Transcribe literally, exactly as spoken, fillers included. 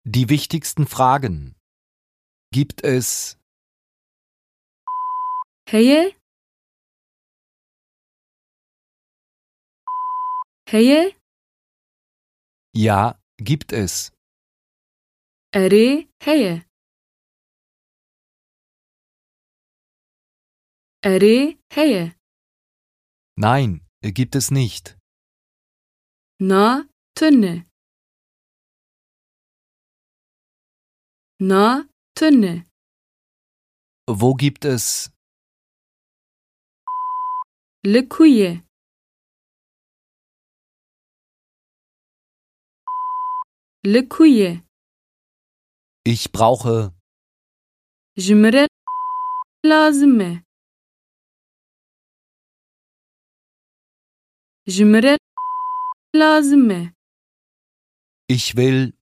Die wichtigsten Fragen. Gibt es هي هي Ja, gibt es. أري هي أري هي Nein, gibt es nicht. نا تنه نا تنه Wo gibt es لكوية لكوية Ich brauche جمرة لازمة جمرة لازمة Ich will